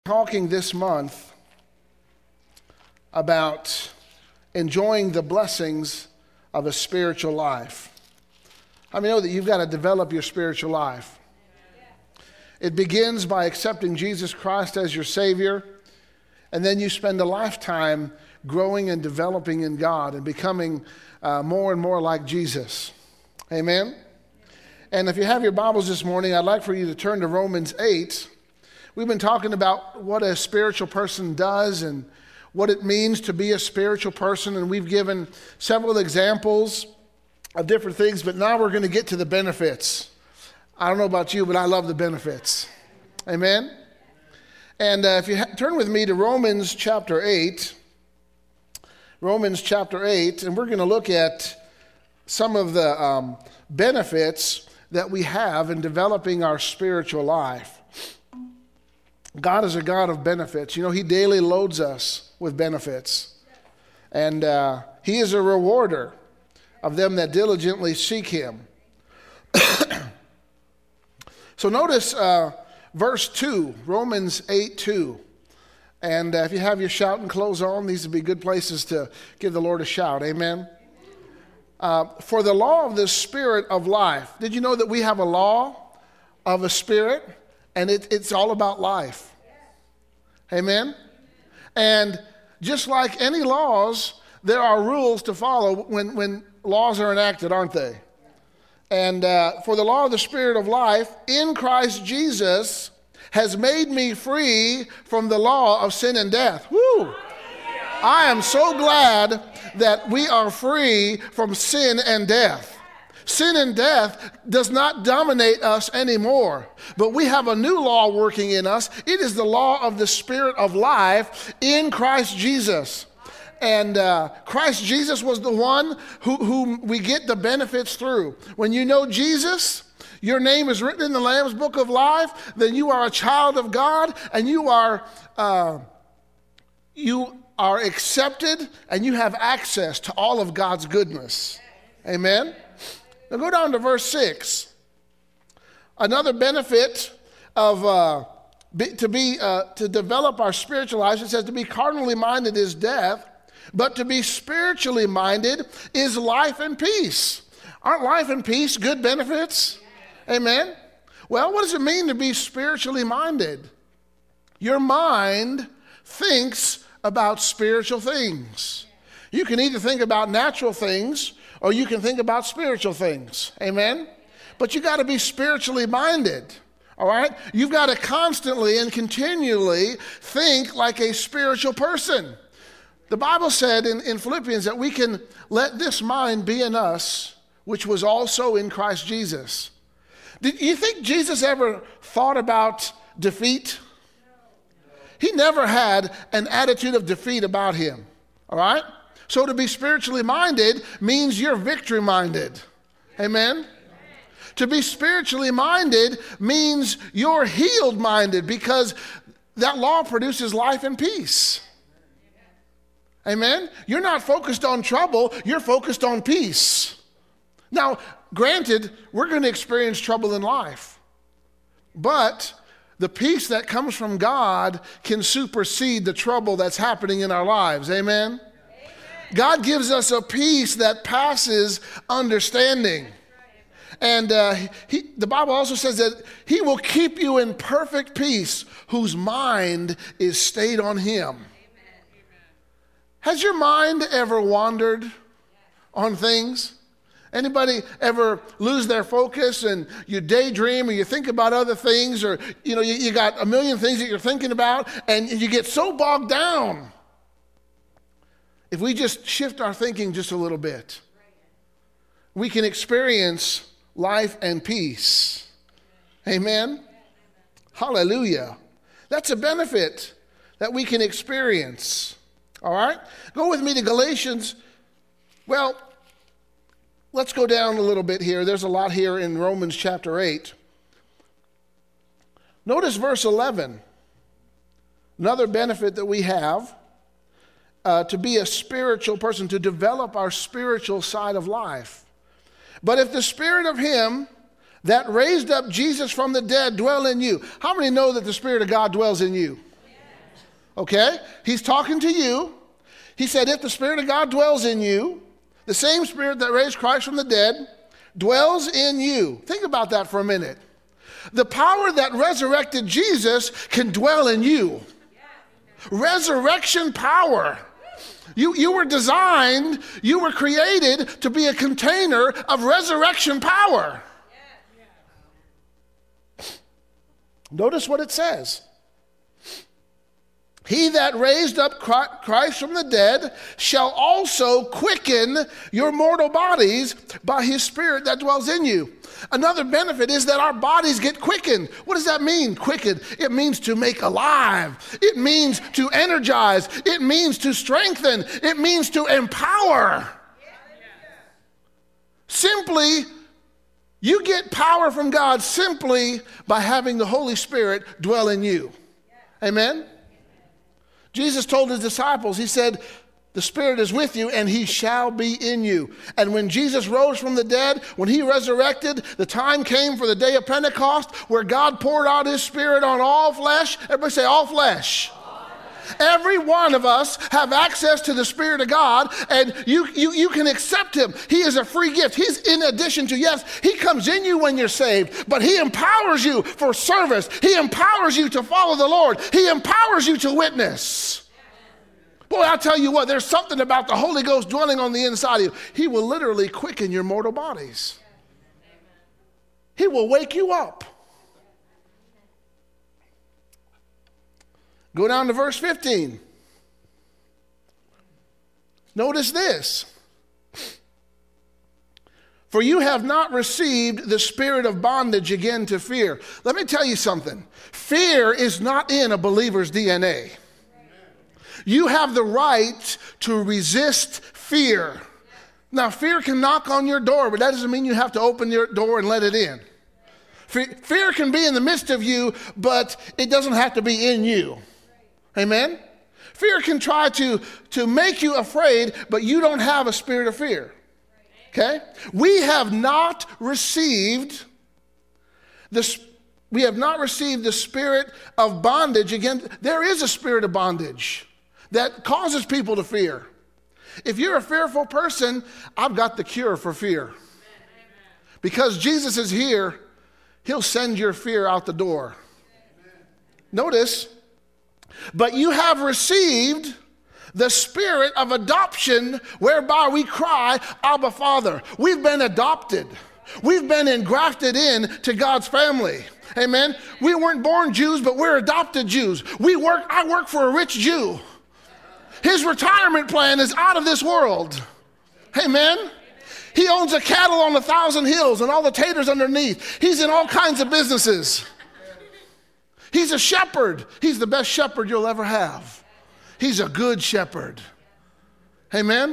talking this month about enjoying the blessings of a spiritual life. How many know that you've got to develop your spiritual life? It begins by accepting Jesus Christ as your Savior, and then you spend a lifetime growing and developing in God and becoming more and more like Jesus. Amen? And if you have your Bibles this morning, I'd like for you to turn to Romans 8. We've been talking about what a spiritual person does and what it means to be a spiritual person, and we've given several examples of different things, but now we're going to get to the benefits. I don't know about you, but I love the benefits. Amen? And if you turn with me to Romans chapter 8, and we're going to look at some of the benefits that we have in developing our spiritual life. God is a God of benefits. You know, He daily loads us with benefits. And He is a rewarder of them that diligently seek Him. So notice verse 2, Romans 8:2. And if you have your shouting clothes on, these would be good places to give the Lord a shout. Amen. For the law of the Spirit of life. Did you know that we have a law of a spirit? And it's all about life. Amen? And just like any laws, there are rules to follow when laws are enacted, aren't they? And for the law of the Spirit of life in Christ Jesus has made me free from the law of sin and death. Woo! I am so glad that we are free from sin and death. Sin and death does not dominate us anymore, but we have a new law working in us. It is the law of the Spirit of life in Christ Jesus. And Christ Jesus was the one whom we get the benefits through. When you know Jesus, your name is written in the Lamb's Book of Life, then you are a child of God, and you are accepted, and you have access to all of God's goodness. Amen? Now go down to verse 6. Another benefit of to develop our spiritual lives, it says to be carnally minded is death, but to be spiritually minded is life and peace. Aren't life and peace good benefits? Amen? Well, what does it mean to be spiritually minded? Your mind thinks about spiritual things. You can either think about natural things or you can think about spiritual things. Amen? But you got to be spiritually minded. All right? You've got to constantly and continually think like a spiritual person. The Bible said in Philippians that we can let this mind be in us, which was also in Christ Jesus. Did you think Jesus ever thought about defeat? He never had an attitude of defeat about him. All right? So to be spiritually minded means you're victory minded. Amen? To be spiritually minded means you're healed minded, because that law produces life and peace. Amen? You're not focused on trouble, you're focused on peace. Now, granted, we're going to experience trouble in life, but the peace that comes from God can supersede the trouble that's happening in our lives. Amen? God gives us a peace that passes understanding. And the Bible also says that He will keep you in perfect peace whose mind is stayed on Him. Has your mind ever wandered on things? Anybody ever lose their focus and you daydream or you think about other things, or you got a million things that you're thinking about and you get so bogged down? If we just shift our thinking just a little bit, we can experience life and peace. Amen? Hallelujah. That's a benefit that we can experience. All right? Go with me to Galatians. Well, let's go down a little bit here. There's a lot here in Romans chapter 8. Notice verse 11. Another benefit that we have to be a spiritual person, to develop our spiritual side of life. But if the Spirit of Him that raised up Jesus from the dead dwell in you. How many know that the Spirit of God dwells in you? Okay? He's talking to you. He said, if the Spirit of God dwells in you, the same Spirit that raised Christ from the dead dwells in you. Think about that for a minute. The power that resurrected Jesus can dwell in you. Resurrection power. You were designed, you were created to be a container of resurrection power. Notice what it says. He that raised up Christ from the dead shall also quicken your mortal bodies by his Spirit that dwells in you. Another benefit is that our bodies get quickened. What does that mean, quickened? It means to make alive. It means to energize. It means to strengthen. It means to empower. Simply, you get power from God simply by having the Holy Spirit dwell in you. Amen? Jesus told his disciples, he said, the Spirit is with you and he shall be in you. And when Jesus rose from the dead, when he resurrected, the time came for the day of Pentecost where God poured out his Spirit on all flesh. Everybody say all flesh. Every one of us have access to the Spirit of God, and you can accept him. He is a free gift. He's in addition to, yes, he comes in you when you're saved, but he empowers you for service. He empowers you to follow the Lord. He empowers you to witness. Boy, I'll tell you what, there's something about the Holy Ghost dwelling on the inside of you. He will literally quicken your mortal bodies. He will wake you up. Go down to verse 15. Notice this. For you have not received the spirit of bondage again to fear. Let me tell you something. Fear is not in a believer's DNA. You have the right to resist fear. Now, fear can knock on your door, but that doesn't mean you have to open your door and let it in. Fear can be in the midst of you, but it doesn't have to be in you. Amen? Fear can try to make you afraid, but you don't have a spirit of fear. Okay? We have not received the spirit of bondage. Again, there is a spirit of bondage that causes people to fear. If you're a fearful person, I've got the cure for fear. Because Jesus is here, he'll send your fear out the door. Notice, but you have received the spirit of adoption whereby we cry, Abba, Father. We've been adopted. We've been engrafted in to God's family. Amen. We weren't born Jews, but we're adopted Jews. I work for a rich Jew. His retirement plan is out of this world. Amen. He owns a cattle on 1,000 hills and all the taters underneath. He's in all kinds of businesses. He's a shepherd. He's the best shepherd you'll ever have. He's a good shepherd. Amen?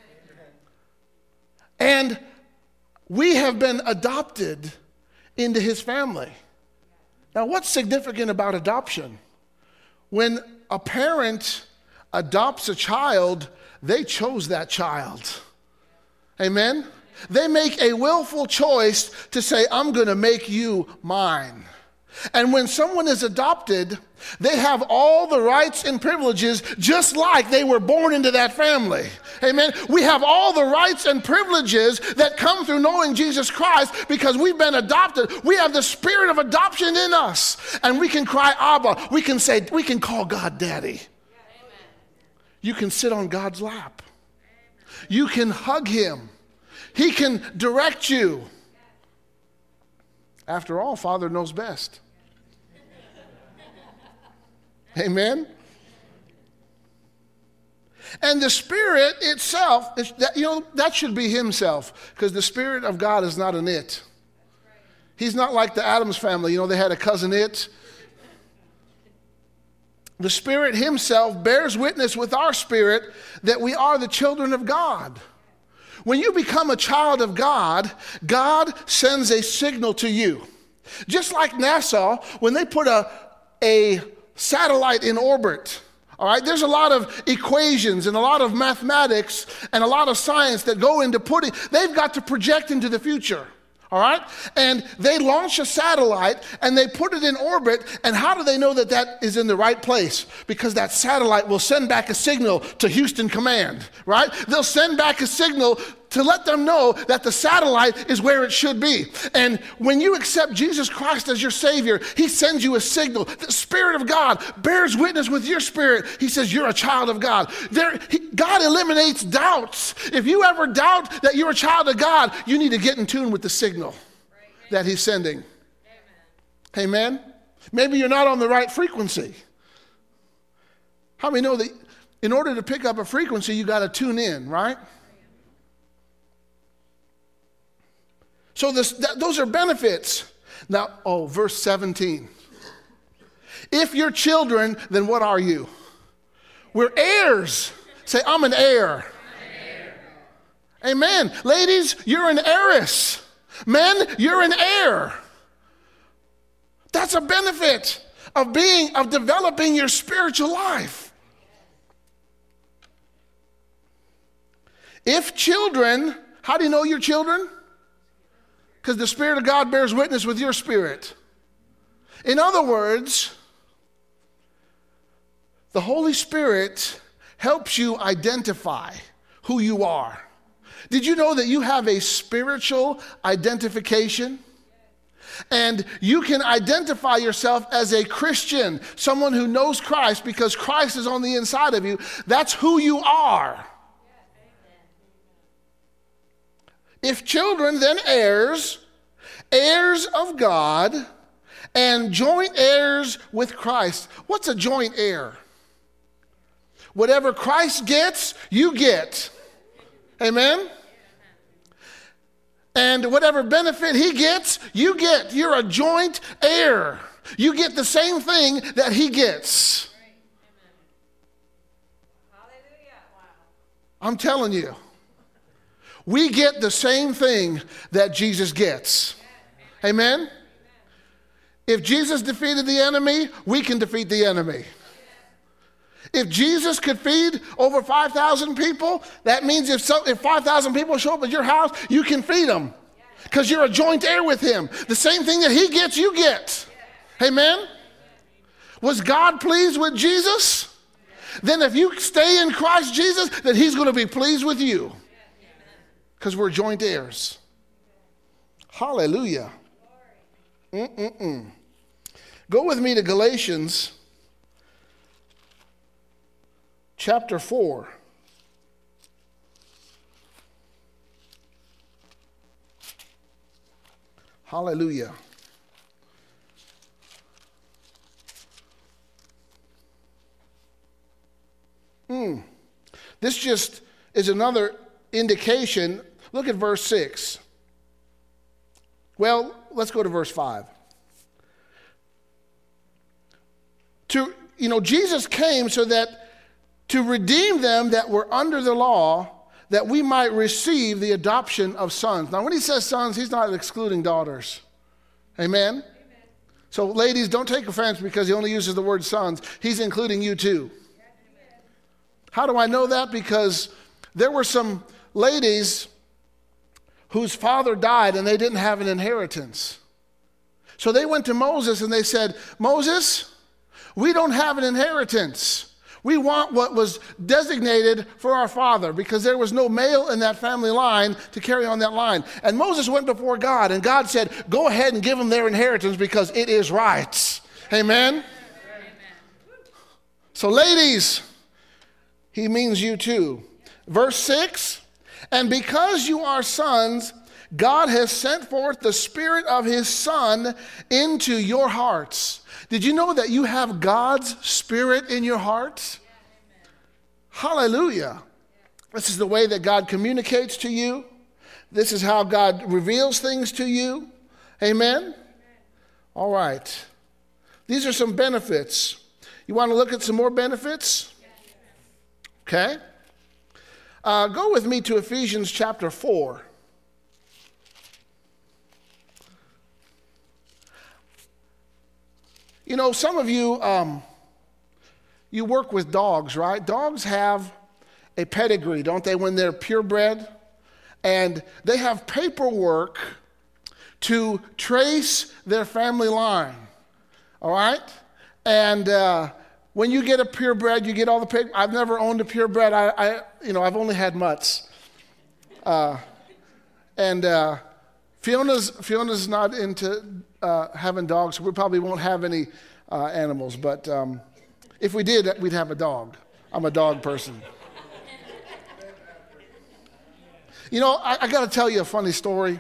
And we have been adopted into his family. Now, what's significant about adoption? When a parent adopts a child, they chose that child. Amen? They make a willful choice to say, I'm going to make you mine. And when someone is adopted, they have all the rights and privileges just like they were born into that family. Amen. We have all the rights and privileges that come through knowing Jesus Christ because we've been adopted. We have the spirit of adoption in us. And we can cry, Abba. We can call God Daddy. You can sit on God's lap. You can hug him. He can direct you. After all, Father knows best. Amen? And the Spirit itself, that should be himself, because the Spirit of God is not an it. He's not like the Addams family. They had a cousin it. The Spirit himself bears witness with our spirit that we are the children of God. When you become a child of God, God sends a signal to you. Just like NASA, when they put a satellite in orbit, all right, there's a lot of equations and a lot of mathematics and a lot of science that go into they've got to project into the future. All right? And they launch a satellite and they put it in orbit. And how do they know that that is in the right place? Because that satellite will send back a signal to Houston Command, right? They'll send back a signal to let them know that the satellite is where it should be. And when you accept Jesus Christ as your Savior, He sends you a signal. The Spirit of God bears witness with your spirit. He says you're a child of God. God eliminates doubts. If you ever doubt that you're a child of God, you need to get in tune with the signal that He's sending. Amen? Maybe you're not on the right frequency. How many know that in order to pick up a frequency, you got to tune in, right? So those are benefits. Now, verse 17. If you're children, then what are you? We're heirs. Say, I'm an heir. Amen. Ladies, you're an heiress. Men, you're an heir. That's a benefit of developing your spiritual life. If children, how do you know you're children? Because the Spirit of God bears witness with your spirit. In other words, the Holy Spirit helps you identify who you are. Did you know that you have a spiritual identification? And you can identify yourself as a Christian, someone who knows Christ because Christ is on the inside of you. That's who you are. If children, then heirs, heirs of God, and joint heirs with Christ. What's a joint heir? Whatever Christ gets, you get. Amen? And whatever benefit He gets, you get. You're a joint heir. You get the same thing that He gets. I'm telling you. We get the same thing that Jesus gets. Amen? If Jesus defeated the enemy, we can defeat the enemy. If Jesus could feed over 5,000 people, that means if 5,000 people show up at your house, you can feed them because you're a joint heir with Him. The same thing that He gets, you get. Amen? Was God pleased with Jesus? Then if you stay in Christ Jesus, then He's going to be pleased with you. Because we're joint heirs. Hallelujah. Go with me to Galatians chapter 4. Hallelujah. This just is another indication. Look at verse 6. Well, let's go to verse 5. Jesus came so that to redeem them that were under the law, that we might receive the adoption of sons. Now, when He says sons, He's not excluding daughters. Amen? So, ladies, don't take offense because He only uses the word sons. He's including you too. How do I know that? Because there were some ladies whose father died and they didn't have an inheritance. So they went to Moses and they said, Moses, we don't have an inheritance. We want what was designated for our father because there was no male in that family line to carry on that line. And Moses went before God and God said, go ahead and give them their inheritance because it is right. Amen? So ladies, He means you too. Verse 6, and because you are sons, God has sent forth the Spirit of His Son into your hearts. Did you know that you have God's Spirit in your hearts? Hallelujah. This is the way that God communicates to you. This is how God reveals things to you. Amen? All right. These are some benefits. You want to look at some more benefits? Okay. Go with me to Ephesians chapter 4. You know, some of you, you work with dogs, right? Dogs have a pedigree, don't they, when they're purebred? And they have paperwork to trace their family line. All right? And when you get a purebred, you get all the pig. I've never owned a purebred. I've only had mutts. Fiona's not into having dogs, so we probably won't have any animals. But if we did, we'd have a dog. I'm a dog person. I got to tell you a funny story.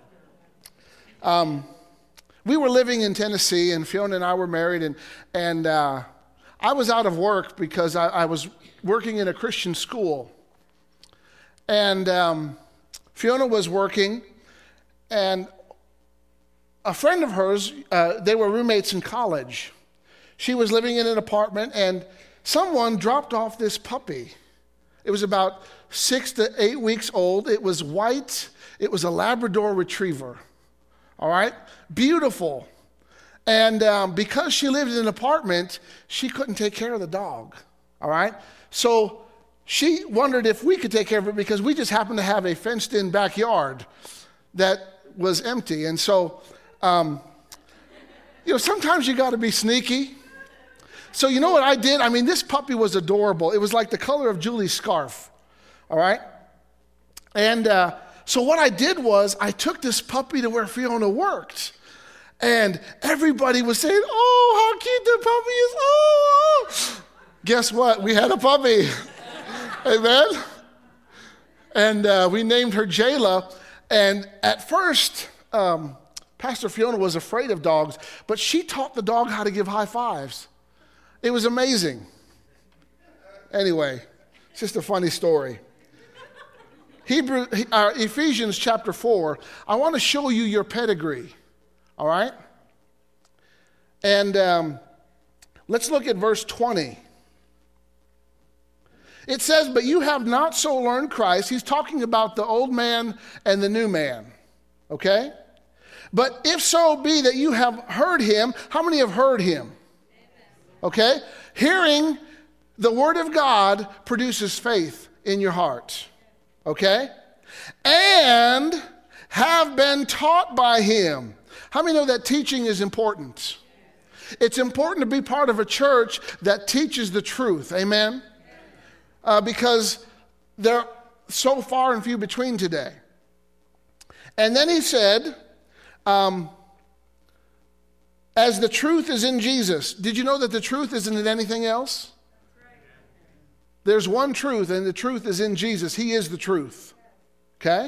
We were living in Tennessee, and Fiona and I were married, and I was out of work because I was working in a Christian school. And Fiona was working, and a friend of hers, they were roommates in college. She was living in an apartment, and someone dropped off this puppy. It was about 6 to 8 weeks old. It was white. It was a Labrador retriever. All right? Beautiful. And because she lived in an apartment, she couldn't take care of the dog. All right? So she wondered if we could take care of it because we just happened to have a fenced-in backyard that was empty. And so, sometimes you got to be sneaky. So you know what I did? I mean, this puppy was adorable. It was like the color of Julie's scarf. All right? And so what I did was I took this puppy to where Fiona worked. And everybody was saying, "Oh, how cute the puppy is. Oh." Guess what? We had a puppy. Amen? And we named her Jayla. And at first, Pastor Fiona was afraid of dogs, but she taught the dog how to give high fives. It was amazing. Anyway, it's just a funny story. Ephesians chapter 4, I want to show you your pedigree, all right? And let's look at verse 20. It says, "But you have not so learned Christ." He's talking about the old man and the new man, okay? "But if so be that you have heard him," how many have heard him? Okay? Hearing the word of God produces faith in your heart. Okay? "And have been taught by him." How many know that teaching is important? It's important to be part of a church that teaches the truth. Amen? Because they're so far and few between today. And then he said, as the truth is in Jesus. Did you know that the truth isn't in anything else? There's one truth, and the truth is in Jesus. He is the truth. Okay?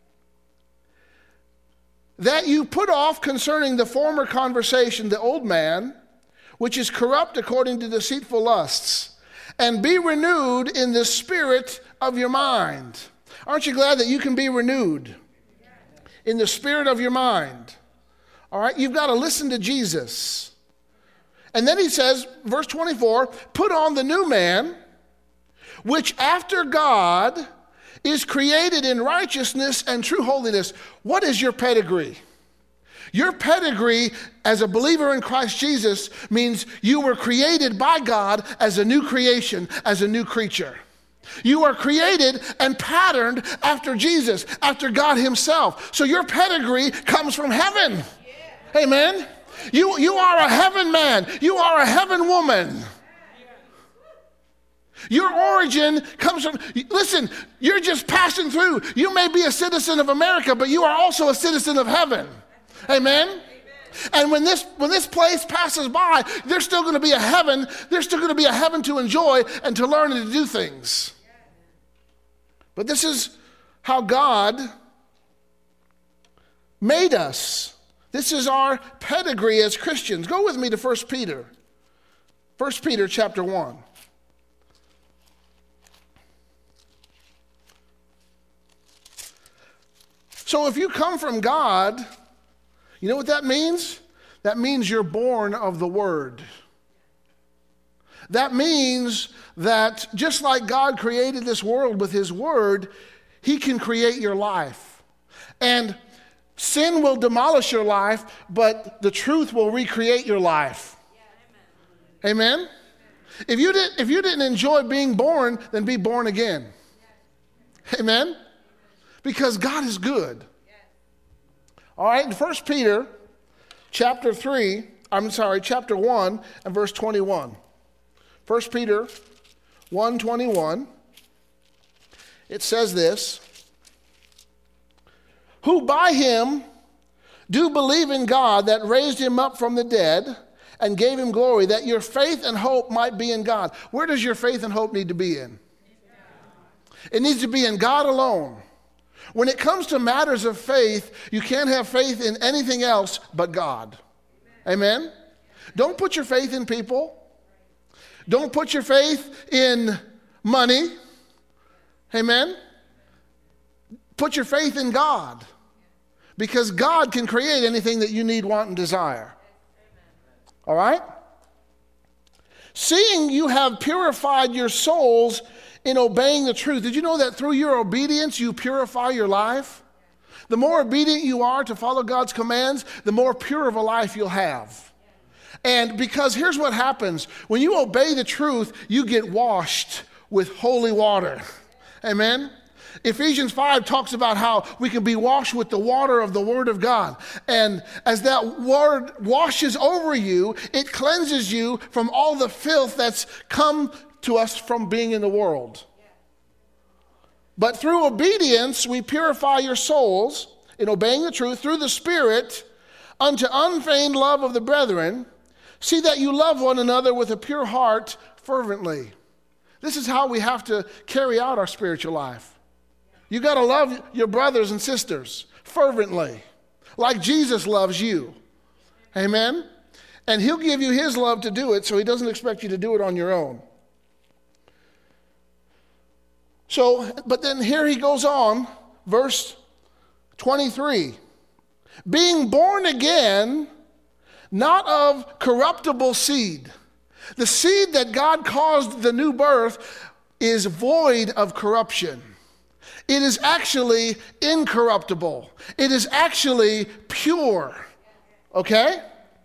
"That you put off concerning the former conversation, the old man, which is corrupt according to deceitful lusts, and be renewed in the spirit of your mind." Aren't you glad that you can be renewed in the spirit of your mind? All right, you've got to listen to Jesus. And then he says, verse 24, "Put on the new man, which after God is created in righteousness and true holiness." What is your pedigree? Your pedigree as a believer in Christ Jesus means you were created by God as a new creation, as a new creature. You are created and patterned after Jesus, after God himself. So your pedigree comes from heaven. Amen? You are a heaven man. You are a heaven woman. Your origin comes from, listen, you're just passing through. You may be a citizen of America, but you are also a citizen of heaven. Amen? And when this place passes by, there's still going to be a heaven. There's still going to be a heaven to enjoy and to learn and to do things. But this is how God made us. This is our pedigree as Christians. Go with me to 1 Peter. 1 Peter chapter 1. So if you come from God, you know what that means? That means you're born of the Word. That means that just like God created this world with His Word, He can create your life. And sin will demolish your life, but the truth will recreate your life. Yeah, amen? Amen? If you didn't enjoy being born, then be born again. Amen? Because God is good. All right, in 1 Peter chapter 1 and verse 21. 1 Peter 1:21. It says this, who by him do believe in God that raised him up from the dead and gave him glory, that your faith and hope might be in God. Where does your faith and hope need to be in? It needs to be in God alone. When it comes to matters of faith, you can't have faith in anything else but God. Amen? Don't put your faith in people. Don't put your faith in money. Amen? Put your faith in God. Because God can create anything that you need, want, and desire. All right? Seeing you have purified your souls in obeying the truth. Did you know that through your obedience, you purify your life? The more obedient you are to follow God's commands, the more pure of a life you'll have. And because here's what happens. When you obey the truth, you get washed with holy water. Amen? Ephesians 5 talks about how we can be washed with the water of the Word of God. And as that word washes over you, it cleanses you from all the filth that's come to us from being in the world. But through obedience, we purify your souls in obeying the truth through the Spirit unto unfeigned love of the brethren. See that you love one another with a pure heart fervently. This is how we have to carry out our spiritual life. You got to love your brothers and sisters fervently, like Jesus loves you. Amen? And he'll give you his love to do it, so he doesn't expect you to do it on your own. So, but then here he goes on, verse 23. Being born again, not of corruptible seed. The seed that God caused the new birth is void of corruption. It is actually incorruptible. It is actually pure. Okay?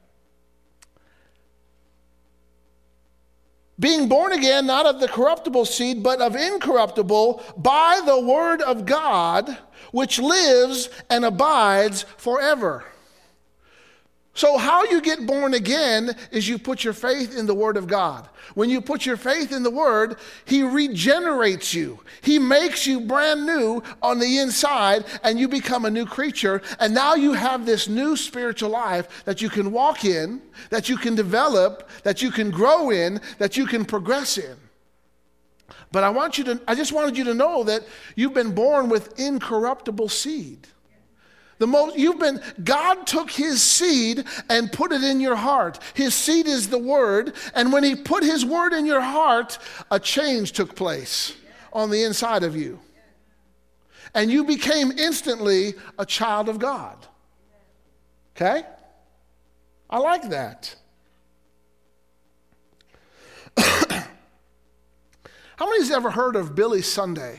Being born again, not of the corruptible seed, but of incorruptible, by the word of God, which lives and abides forever. So how you get born again is you put your faith in the Word of God. When you put your faith in the Word, he regenerates you. He makes you brand new on the inside, and you become a new creature. And now you have this new spiritual life that you can walk in, that you can develop, that you can grow in, that you can progress in. But I just wanted you to know that you've been born with incorruptible seed. God took his seed and put it in your heart. His seed is the word, and when he put his word in your heart, a change took place on the inside of you. And you became instantly a child of God. Okay? I like that. How many's ever heard of Billy Sunday?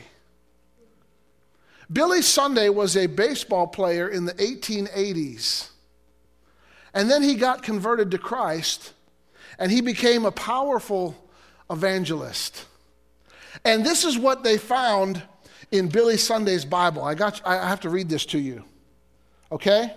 Billy Sunday was a baseball player in the 1880s. And then he got converted to Christ, and he became a powerful evangelist. And this is what they found in Billy Sunday's Bible. I have to read this to you. Okay?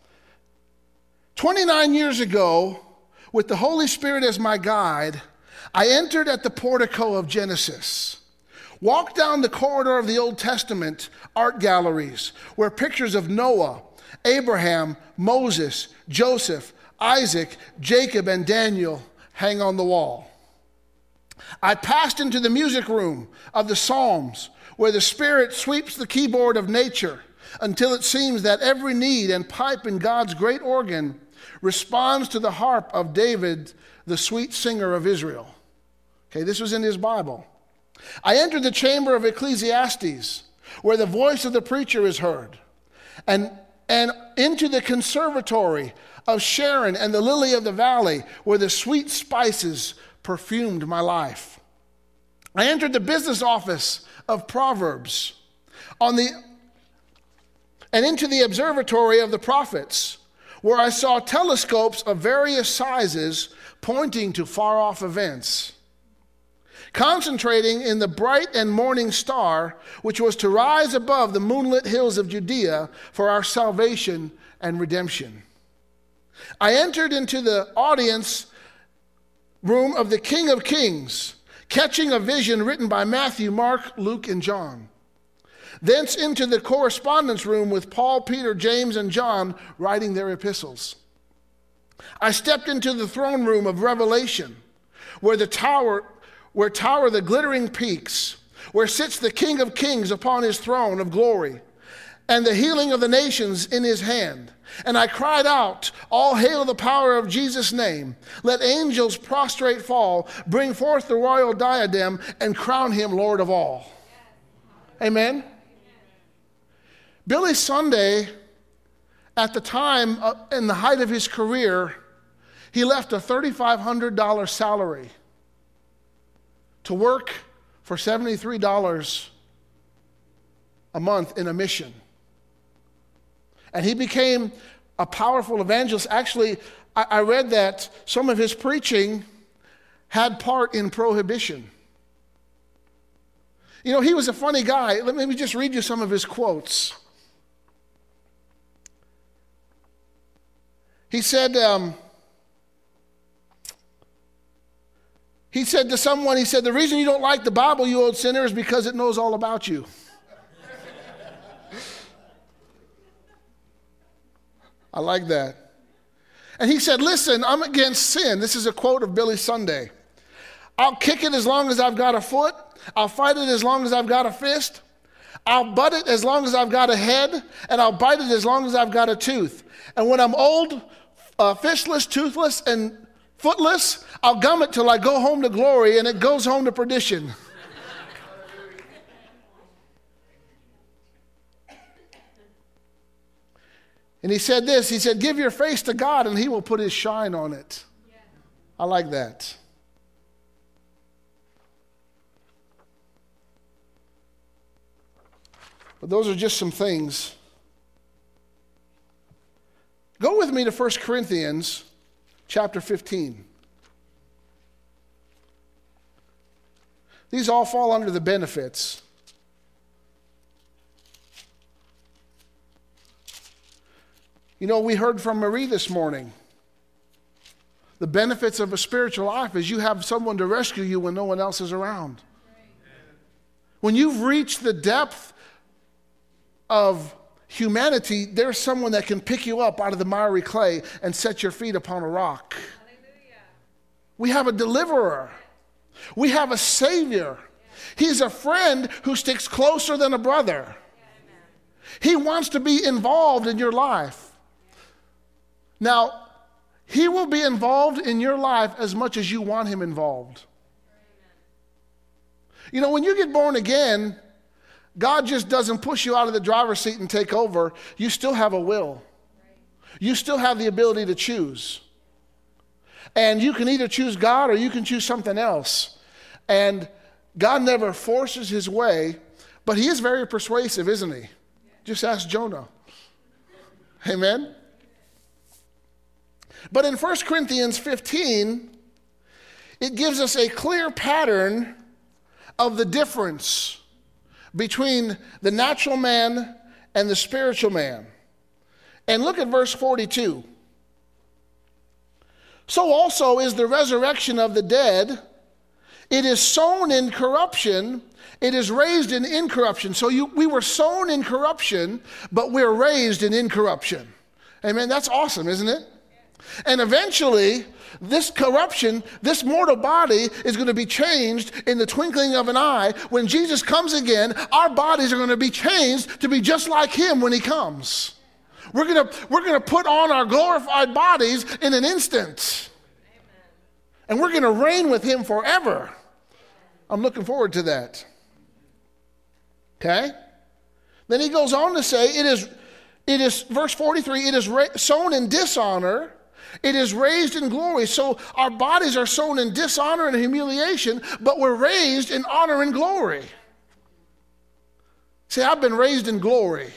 29 years ago, with the Holy Spirit as my guide, I entered at the portico of Genesis. Walked down the corridor of the Old Testament art galleries where pictures of Noah, Abraham, Moses, Joseph, Isaac, Jacob, and Daniel hang on the wall. I passed into the music room of the Psalms where the Spirit sweeps the keyboard of nature until it seems that every need and pipe in God's great organ responds to the harp of David, the sweet singer of Israel. Okay, this was in his Bible. I entered the chamber of Ecclesiastes, where the voice of the preacher is heard, and into the conservatory of Sharon and the lily of the valley, where the sweet spices perfumed my life. I entered the business office of Proverbs, and into the observatory of the prophets, where I saw telescopes of various sizes pointing to far-off events. concentrating in the bright and morning star, which was to rise above the moonlit hills of Judea for our salvation and redemption. I entered into the audience room of the King of Kings, catching a vision written by Matthew, Mark, Luke, and John. Thence into the correspondence room with Paul, Peter, James, and John writing their epistles. I stepped into the throne room of Revelation, where tower the glittering peaks, where sits the King of Kings upon his throne of glory, and the healing of the nations in his hand. And I cried out, all hail the power of Jesus' name. Let angels prostrate fall, bring forth the royal diadem, and crown him Lord of all. Amen. Billy Sunday, at the time, in the height of his career, he left a $3,500 salary to work for $73 a month in a mission. And he became a powerful evangelist. Actually, I read that some of his preaching had part in prohibition. You know, he was a funny guy. Let me just read you some of his quotes. He said to someone, the reason you don't like the Bible, you old sinner, is because it knows all about you. I like that. And he said, listen, I'm against sin. This is a quote of Billy Sunday. I'll kick it as long as I've got a foot. I'll fight it as long as I've got a fist. I'll butt it as long as I've got a head. And I'll bite it as long as I've got a tooth. And when I'm old, fishless, toothless, and footless, I'll gum it till I go home to glory, and it goes home to perdition. And he said this, he said, give your face to God and he will put his shine on it. Yeah. I like that. But those are just some things. Go with me to 1 Corinthians chapter 15. These all fall under the benefits. You know, we heard from Marie this morning. The benefits of a spiritual life is you have someone to rescue you when no one else is around. When you've reached the depth of humanity, there's someone that can pick you up out of the miry clay and set your feet upon a rock. Hallelujah. We have a deliverer. We have a savior. He's a friend who sticks closer than a brother. He wants to be involved in your life. Now, he will be involved in your life as much as you want him involved. You know, when you get born again, God just doesn't push you out of the driver's seat and take over. You still have a will. You still have the ability to choose. And you can either choose God or you can choose something else. And God never forces his way, but he is very persuasive, isn't he? Just ask Jonah. Amen? But in 1 Corinthians 15, it gives us a clear pattern of the difference between the natural man and the spiritual man. And look at verse 42. So also is the resurrection of the dead. It is sown in corruption. It is raised in incorruption. So we were sown in corruption, but we're raised in incorruption. Amen. That's awesome, isn't it? And eventually, this corruption, this mortal body is going to be changed in the twinkling of an eye. When Jesus comes again, our bodies are going to be changed to be just like him when he comes. We're going to put on our glorified bodies in an instant. And we're going to reign with him forever. I'm looking forward to that. Okay? Then he goes on to say, it is verse 43, it is sown in dishonor. It is raised in glory. So our bodies are sown in dishonor and humiliation, but we're raised in honor and glory. Say, I've been raised in glory.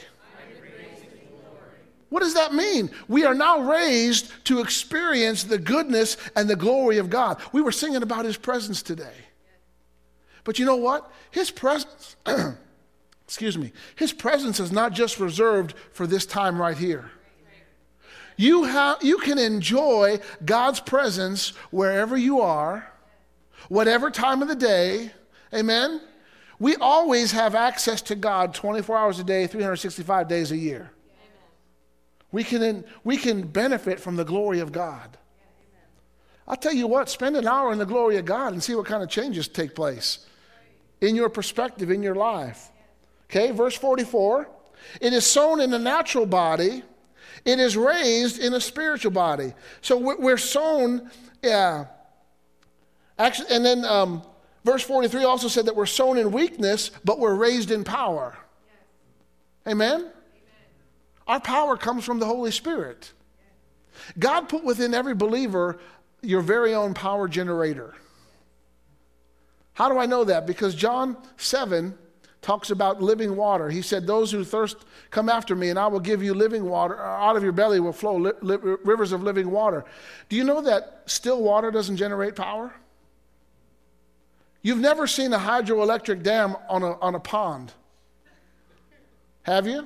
What does that mean? We are now raised to experience the goodness and the glory of God. We were singing about his presence today. But you know what? His presence, excuse me, his presence is not just reserved for this time right here. You can enjoy God's presence wherever you are, whatever time of the day. Amen? We always have access to God 24 hours a day, 365 days a year. We can benefit from the glory of God. I'll tell you what, spend an hour in the glory of God and see what kind of changes take place in your perspective, in your life. Okay, verse 44. It is sown in a natural body. It is raised in a spiritual body. So we're sown, actually, and then verse 43 also said that we're sown in weakness, but we're raised in power. Amen? Our power comes from the Holy Spirit. God put within every believer your very own power generator. How do I know that? Because John 7 talks about living water. He said, those who thirst, come after me, and I will give you living water. Out of your belly will flow rivers of living water. Do you know that still water doesn't generate power? You've never seen a hydroelectric dam on a pond. Have you?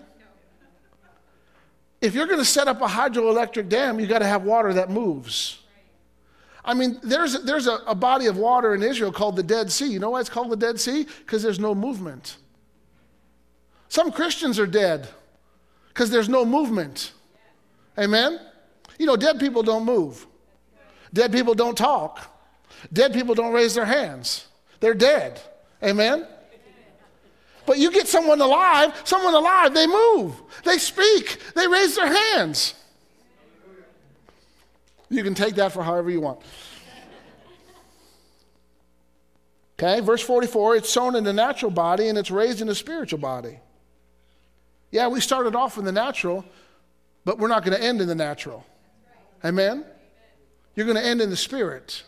If you're going to set up a hydroelectric dam, you've got to have water that moves. I mean, there's a body of water in Israel called the Dead Sea. You know why it's called the Dead Sea? Because there's no movement. Some Christians are dead because there's no movement. Amen? You know, dead people don't move. Dead people don't talk. Dead people don't raise their hands. They're dead. Amen? But you get someone alive, they move. They speak. They raise their hands. You can take that for however you want. Okay, verse 44, it's sown in the natural body and it's raised in the spiritual body. Yeah, we started off in the natural, but we're not going to end in the natural. Amen? You're going to end in the spirit.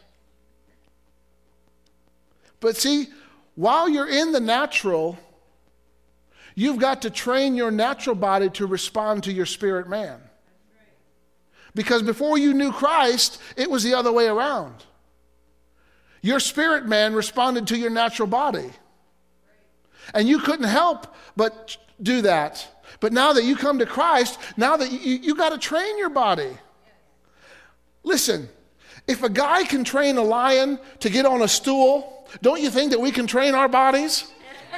But see, while you're in the natural, you've got to train your natural body to respond to your spirit man. Because before you knew Christ, it was the other way around. Your spirit man responded to your natural body. And you couldn't help but do that. But now that you come to Christ, now that you got to train your body. Listen, if a guy can train a lion to get on a stool, don't you think that we can train our bodies?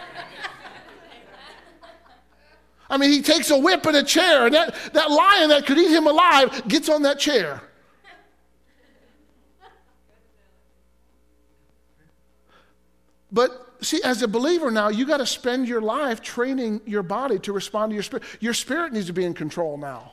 I mean, he takes a whip and a chair, and that lion that could eat him alive gets on that chair. But see, as a believer now, you got to spend your life training your body to respond to your spirit. Your spirit needs to be in control now.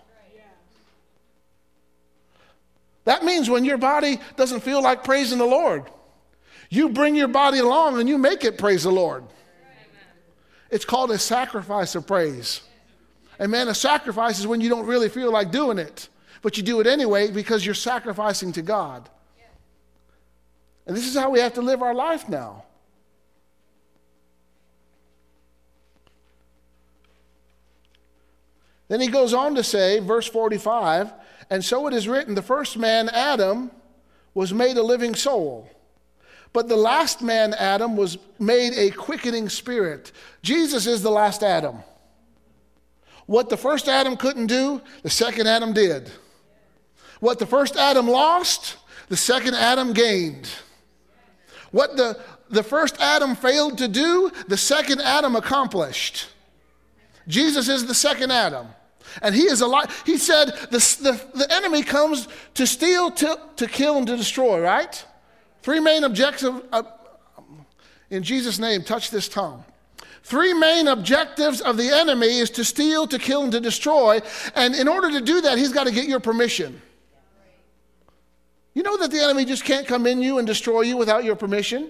That means when your body doesn't feel like praising the Lord, you bring your body along and you make it praise the Lord. It's called a sacrifice of praise. Amen. A sacrifice is when you don't really feel like doing it, but you do it anyway because you're sacrificing to God. And this is how we have to live our life now. Then he goes on to say, verse 45, and so it is written, the first man, Adam, was made a living soul. But the last man, Adam, was made a quickening spirit. Jesus is the last Adam. What the first Adam couldn't do, the second Adam did. What the first Adam lost, the second Adam gained. What the first Adam failed to do, the second Adam accomplished. Jesus is the second Adam. And he is alive. He said the enemy comes to steal, to kill, and to destroy, right? Three main objectives, in Jesus' name, touch this tongue. Three main objectives of the enemy is to steal, to kill, and to destroy. And in order to do that, he's got to get your permission. You know that the enemy just can't come in you and destroy you without your permission?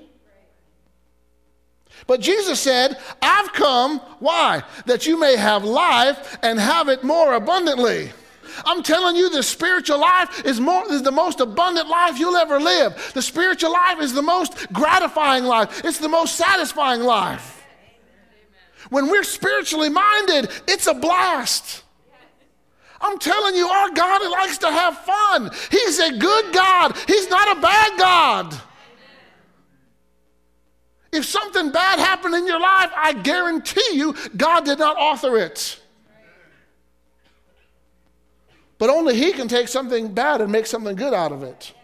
But Jesus said, I've come, why? That you may have life and have it more abundantly. I'm telling you, the spiritual life is the most abundant life you'll ever live. The spiritual life is the most gratifying life. It's the most satisfying life. When we're spiritually minded, it's a blast. I'm telling you, our God likes to have fun. He's a good God. He's not a bad God. If something bad happened in your life, I guarantee you God did not author it. But only He can take something bad and make something good out of it.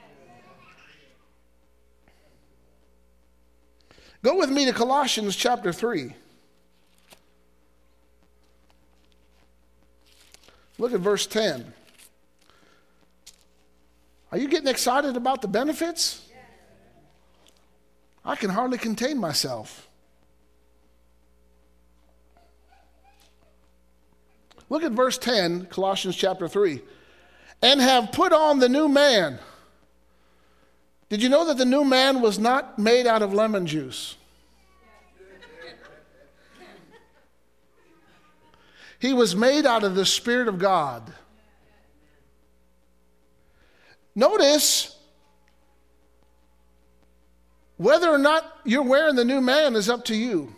Go with me to Colossians chapter 3. Look at verse 10. Are you getting excited about the benefits? I can hardly contain myself. Look at verse 10, Colossians chapter 3. And have put on the new man. Did you know that the new man was not made out of lemon juice? He was made out of the Spirit of God. Notice, whether or not you're wearing the new man is up to you.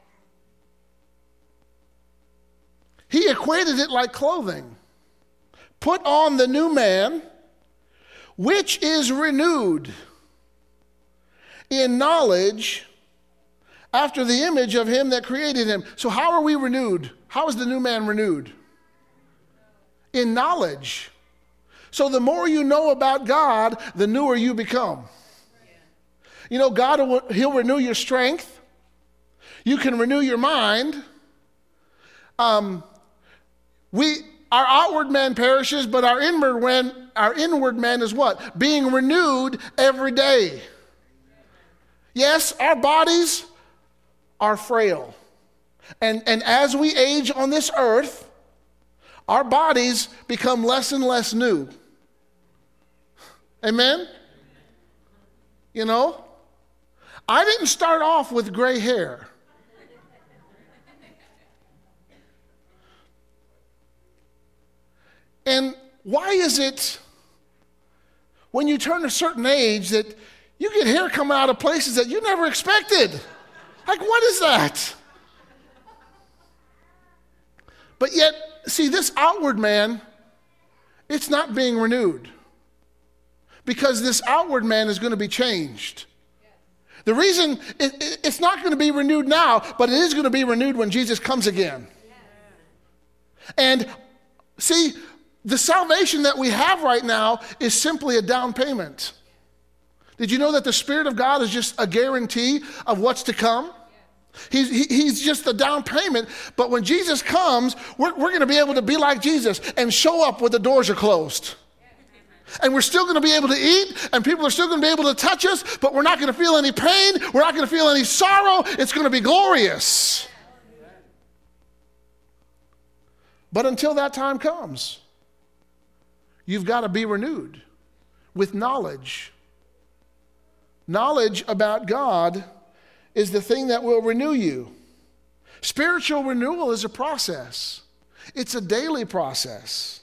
He equated it like clothing. Put on the new man, which is renewed in knowledge after the image of him that created him. So how are we renewed? How is the new man renewed? In knowledge. So the more you know about God, the newer you become. You know, God, He'll renew your strength. You can renew your mind. Our outward man perishes, but our inward man is what? Being renewed every day. Yes, our bodies are frail. And as we age on this earth, our bodies become less and less new. Amen? You know, I didn't start off with gray hair. And why is it when you turn a certain age that you get hair coming out of places that you never expected? Like, what is that? But yet, see, this outward man, it's not being renewed. Because this outward man is going to be changed. The reason it's not going to be renewed now, but it is going to be renewed when Jesus comes again. And see, the salvation that we have right now is simply a down payment. Did you know that the Spirit of God is just a guarantee of what's to come? He's just the down payment. But when Jesus comes, we're going to be able to be like Jesus and show up where the doors are closed. And we're still going to be able to eat, and people are still going to be able to touch us, but we're not going to feel any pain. We're not going to feel any sorrow. It's going to be glorious. But until that time comes, you've got to be renewed with knowledge. Knowledge about God is the thing that will renew you. Spiritual renewal is a process. It's a daily process.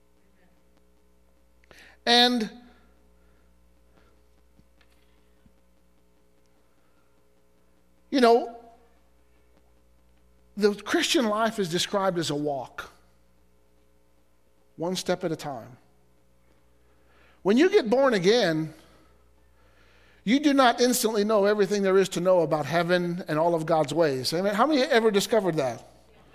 And you know, the Christian life is described as a walk, one step at a time. When you get born again, you do not instantly know everything there is to know about heaven and all of God's ways. Amen. How many ever discovered that?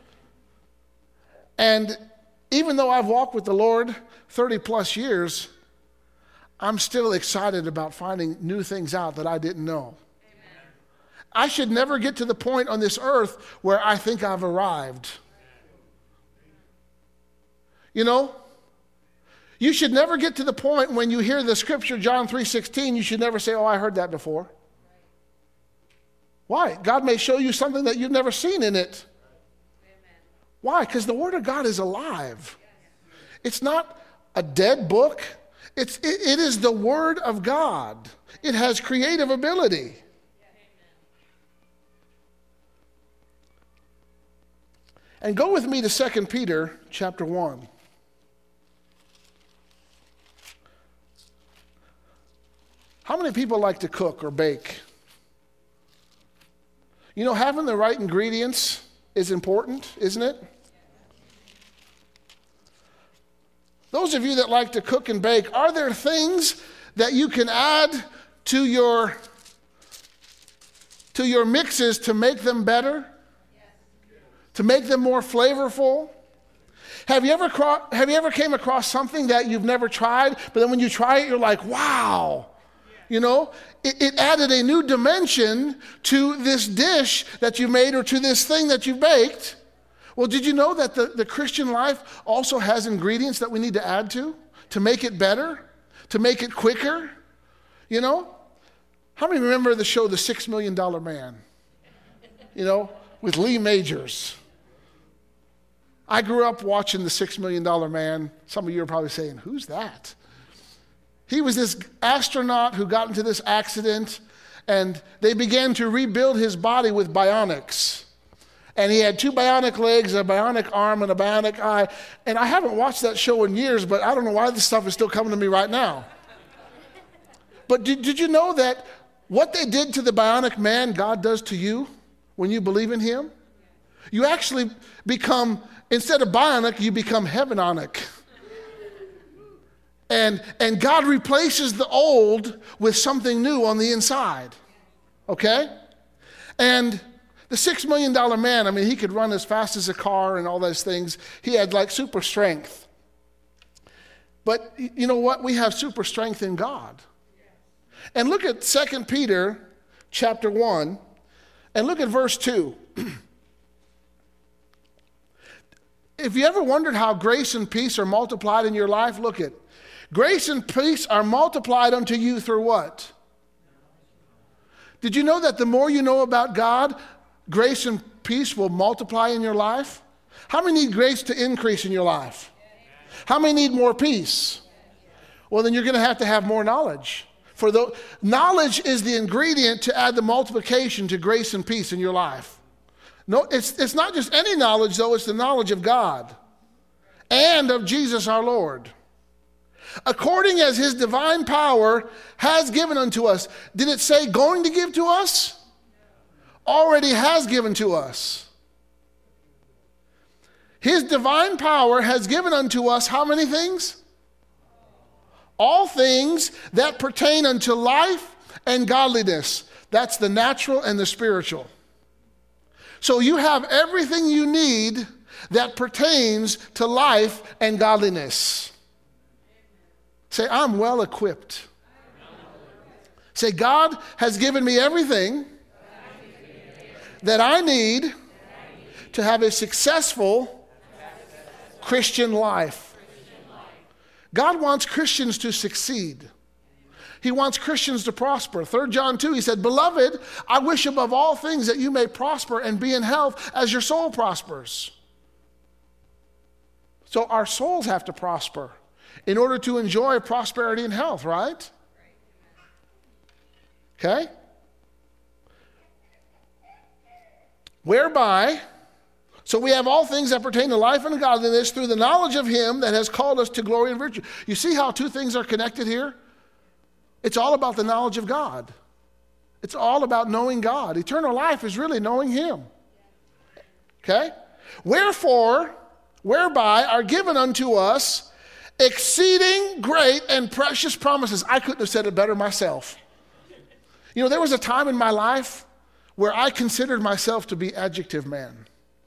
And even though I've walked with the Lord 30 plus years, I'm still excited about finding new things out that I didn't know. Amen. I should never get to the point on this earth where I think I've arrived. You know, you should never get to the point when you hear the scripture, John 3:16, you should never say, oh, I heard that before. Why? God may show you something that you've never seen in it. Why? Because the Word of God is alive. It's not a dead book. It is the Word of God. It has creative ability. And go with me to 2 Peter chapter 1. How many people like to cook or bake? You know, having the right ingredients is important, isn't it? Those of you that like to cook and bake, are there things that you can add to to your mixes to make them better? To make them more flavorful? Have you ever came across something that you've never tried, but then when you try it, you're like, wow. You know, it added a new dimension to this dish that you made or to this thing that you baked. Well, did you know that the Christian life also has ingredients that we need to add to make it better, to make it quicker? You know? How many remember the show The $6 Million Man? You know, with Lee Majors. I grew up watching The $6 Million Man. Some of you are probably saying, who's that? He was this astronaut who got into this accident, and they began to rebuild his body with bionics. And he had 2 bionic legs, a bionic arm, and a bionic eye. And I haven't watched that show in years, but I don't know why this stuff is still coming to me right now. But did you know that what they did to the bionic man, God does to you when you believe in him? You actually become, instead of bionic, you become heavenonic. And God replaces the old with something new on the inside. Okay? And the $6 Million Man, I mean, he could run as fast as a car and all those things. He had like super strength. But you know what? We have super strength in God. And look at 2 Peter chapter 1, and look at verse 2. If you ever wondered how grace and peace are multiplied in your life, look at grace and peace are multiplied unto you through what? Did you know that the more you know about God, grace and peace will multiply in your life? How many need grace to increase in your life? How many need more peace? Well, then you're going to have more knowledge. For the knowledge is the ingredient to add the multiplication to grace and peace in your life. No, it's not just any knowledge, though. It's the knowledge of God and of Jesus our Lord. According as his divine power has given unto us. Did it say going to give to us? Already has given to us. His divine power has given unto us how many things? All things that pertain unto life and godliness. That's the natural and the spiritual. So you have everything you need that pertains to life and godliness. Say, I'm well equipped. Say, God has given me everything that I need to have a successful Christian life. God wants Christians to succeed. He wants Christians to prosper. 3 John 2, he said, Beloved, I wish above all things that you may prosper and be in health as your soul prospers. So our souls have to prosper in order to enjoy prosperity and health, right? Okay? Whereby, so we have all things that pertain to life and godliness through the knowledge of him that has called us to glory and virtue. You see how 2 things are connected here? It's all about the knowledge of God. It's all about knowing God. Eternal life is really knowing him. Okay? Wherefore, whereby are given unto us exceeding great and precious promises. I couldn't have said it better myself. You know, there was a time in my life where I considered myself to be adjective man.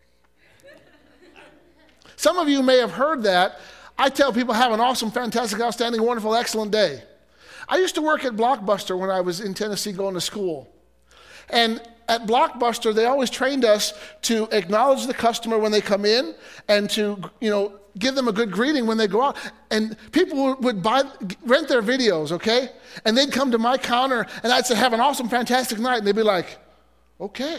Some of you may have heard that. I tell people, have an awesome, fantastic, outstanding, wonderful, excellent day. I used to work at Blockbuster when I was in Tennessee going to school. And at Blockbuster, they always trained us to acknowledge the customer when they come in and to, give them a good greeting when they go out. And people would rent their videos, okay? And they'd come to my counter and I'd say, have an awesome, fantastic night. And they'd be like, okay.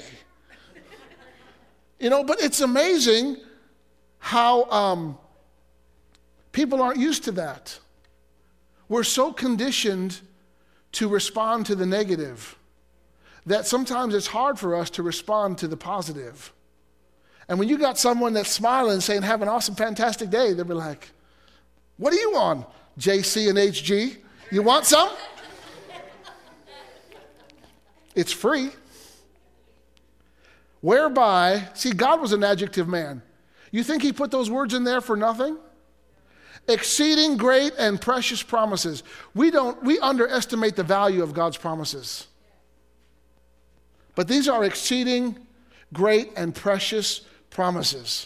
But it's amazing how people aren't used to that. We're so conditioned to respond to the negative that sometimes it's hard for us to respond to the positive. And when you got someone that's smiling and saying, have an awesome, fantastic day, they'll be like, what are you on, JC and HG? You want some? It's free. Whereby, see, God was an adjective man. You think he put those words in there for nothing? Exceeding great and precious promises. We underestimate the value of God's promises. But these are exceeding great and precious promises.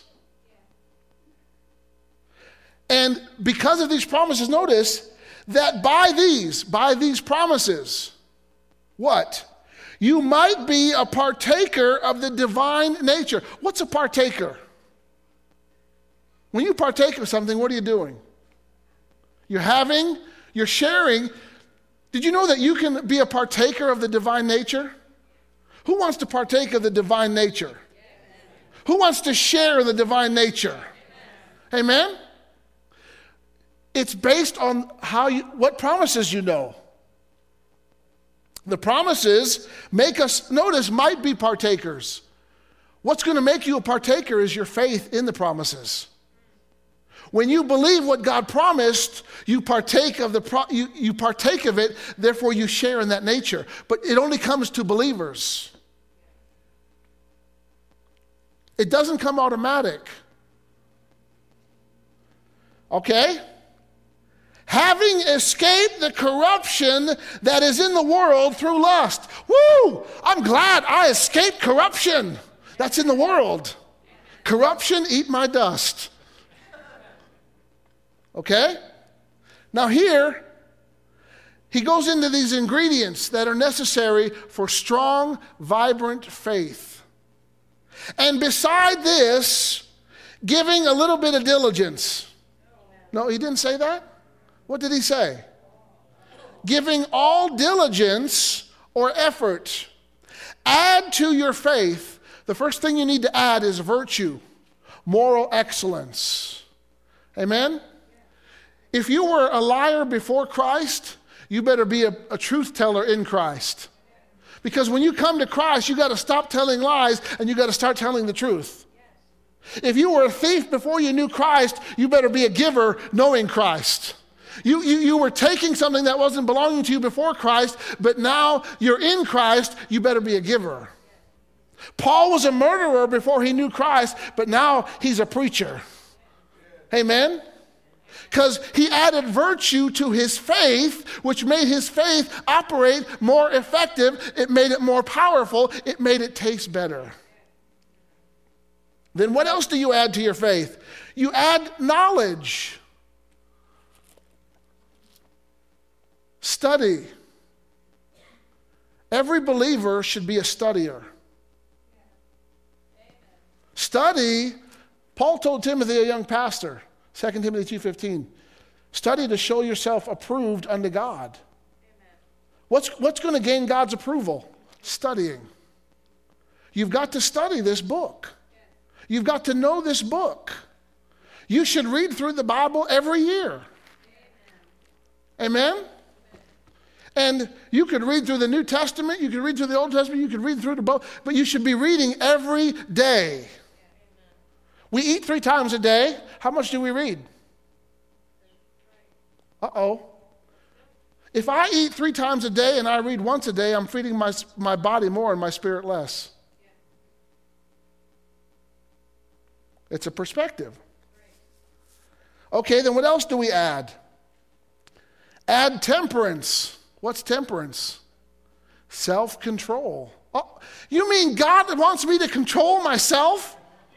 And because of these promises, notice that by these promises, what? You might be a partaker of the divine nature. What's a partaker? When you partake of something, what are you doing? You're sharing. Did you know that you can be a partaker of the divine nature? Who wants to partake of the divine nature? Who wants to share the divine nature? Amen? It's based on what promises you know. The promises make us, notice, might be partakers. What's going to make you a partaker is your faith in the promises. When you believe what God promised, you partake of you partake of it, therefore you share in that nature. But it only comes to believers. It doesn't come automatic. Okay? Having escaped the corruption that is in the world through lust. Woo! I'm glad I escaped corruption that's in the world. Corruption, eat my dust. Okay? Now here, he goes into these ingredients that are necessary for strong, vibrant faith. And beside this, giving a little bit of diligence. No, he didn't say that? What did he say? Giving all diligence or effort. Add to your faith. The first thing you need to add is virtue, moral excellence. Amen? If you were a liar before Christ, you better be a truth teller in Christ. Because when you come to Christ, you got to stop telling lies and you got to start telling the truth. If you were a thief before you knew Christ, you better be a giver knowing Christ. You were taking something that wasn't belonging to you before Christ, but now you're in Christ, you better be a giver. Paul was a murderer before he knew Christ, but now he's a preacher. Amen? Because he added virtue to his faith, which made his faith operate more effective. It made it more powerful. It made it taste better. Then what else do you add to your faith? You add knowledge. Study. Every believer should be a studier. Study. Paul told Timothy, a young pastor, 2 Timothy 2:15, study to show yourself approved unto God. What's going to gain God's approval? Studying. You've got to study this book. You've got to know this book. You should read through the Bible every year. Amen? And you could read through the New Testament, you could read through the Old Testament, you could read through the both, but you should be reading every day. We eat 3 times a day. How much do we read? Uh-oh. If I eat 3 times a day and I read once a day, I'm feeding my body more and my spirit less. It's a perspective. Okay, then what else do we add? Add temperance. What's temperance? Self-control. Oh, you mean God wants me to control myself?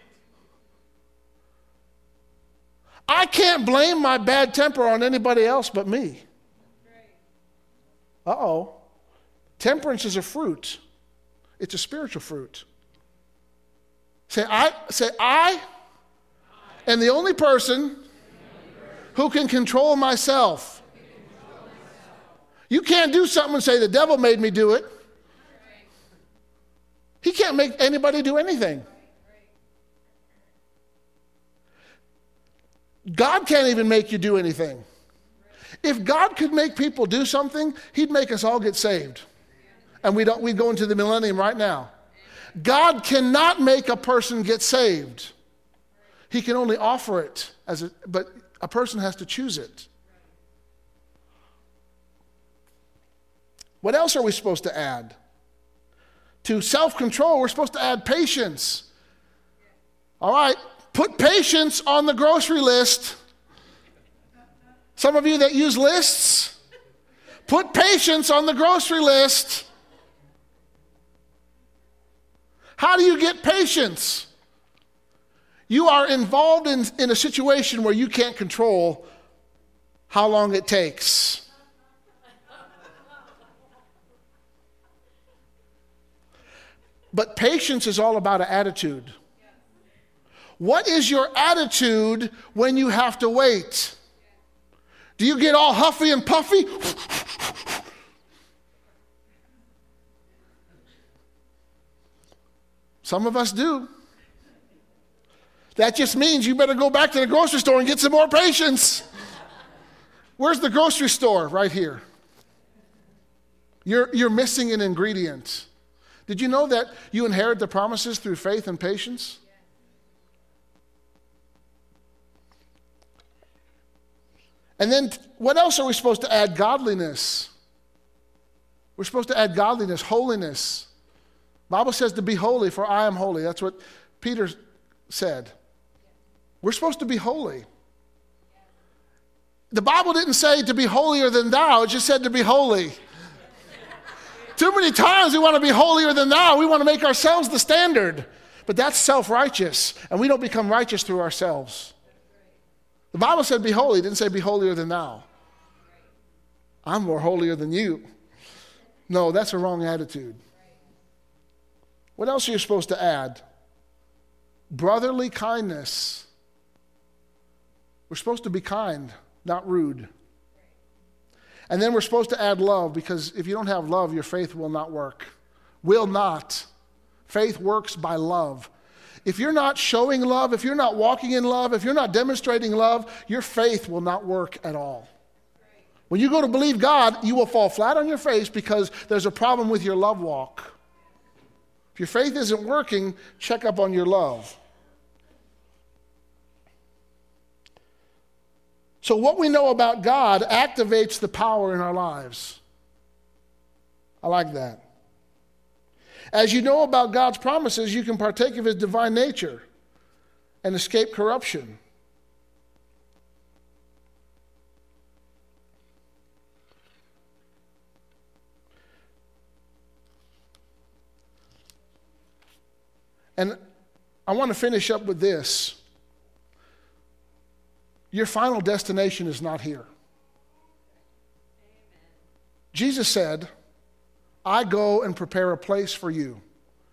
I can't blame my bad temper on anybody else but me. Uh-oh. Temperance is a fruit. It's a spiritual fruit. Say I am the only person who can control myself. You can't do something and say the devil made me do it. He can't make anybody do anything. God can't even make you do anything. If God could make people do something, he'd make us all get saved. And we'd go into the millennium right now. God cannot make a person get saved. He can only offer it, but a person has to choose it. What else are we supposed to add? To self-control, we're supposed to add patience. All right, put patience on the grocery list. Some of you that use lists, put patience on the grocery list. How do you get patience? You are involved in a situation where you can't control how long it takes. But patience is all about an attitude. What is your attitude when you have to wait? Do you get all huffy and puffy? Some of us do. That just means you better go back to the grocery store and get some more patience. Where's the grocery store? Right here. You're missing an ingredient. Did you know that you inherit the promises through faith and patience? And then what else are we supposed to add? Godliness. We're supposed to add godliness, holiness. The Bible says to be holy, for I am holy. That's what Peter said. We're supposed to be holy. The Bible didn't say to be holier than thou. It just said to be holy. Too many times we want to be holier than thou. We want to make ourselves the standard. But that's self-righteous, and we don't become righteous through ourselves. The Bible said be holy. It didn't say be holier than thou. I'm more holier than you. No, that's a wrong attitude. What else are you supposed to add? Brotherly kindness. We're supposed to be kind, not rude. And then we're supposed to add love, because if you don't have love, your faith will not work. Will not. Faith works by love. If you're not showing love, if you're not walking in love, if you're not demonstrating love, your faith will not work at all. When you go to believe God, you will fall flat on your face because there's a problem with your love walk. If your faith isn't working, check up on your love. So what we know about God activates the power in our lives. I like that. As you know about God's promises, you can partake of his divine nature and escape corruption. And I want to finish up with this. Your final destination is not here. Amen. Jesus said, I go and prepare a place for you.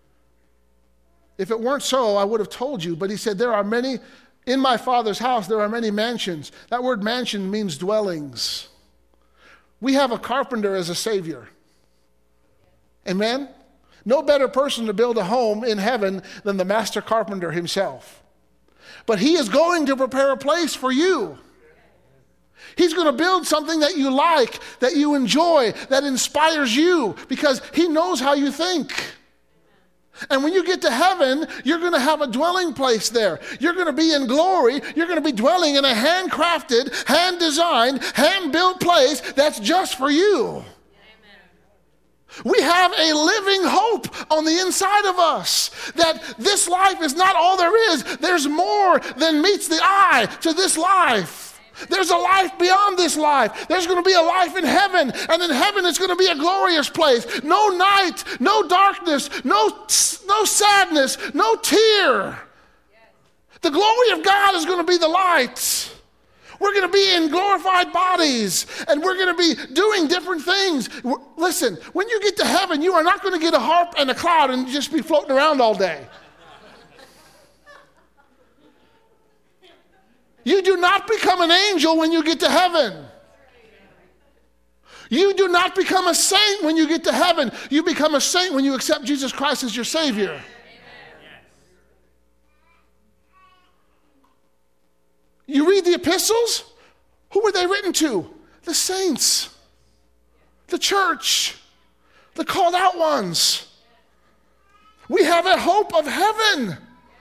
If it weren't so, I would have told you. But he said, there are many, in my Father's house, there are many mansions. That word mansion means dwellings. We have a carpenter as a Savior. Amen? No better person to build a home in heaven than the master carpenter himself. But he is going to prepare a place for you. He's going to build something that you like, that you enjoy, that inspires you, because he knows how you think. And when you get to heaven, you're going to have a dwelling place there. You're going to be in glory. You're going to be dwelling in a handcrafted, hand-designed, hand-built place that's just for you. We have a living hope on the inside of us, that this life is not all there is. There's more than meets the eye to this life. There's a life beyond this life. There's going to be a life in heaven, and in heaven it's going to be a glorious place. No night, no darkness, no sadness, no tear. The glory of God is going to be the light. We're going to be in glorified bodies, and we're going to be doing different things. Listen, when you get to heaven, you are not going to get a harp and a cloud and just be floating around all day. You do not become an angel when you get to heaven. You do not become a saint when you get to heaven. You become a saint when you accept Jesus Christ as your Savior. You read the epistles? Who were they written to? The saints, the church, the called out ones. We have a hope of heaven.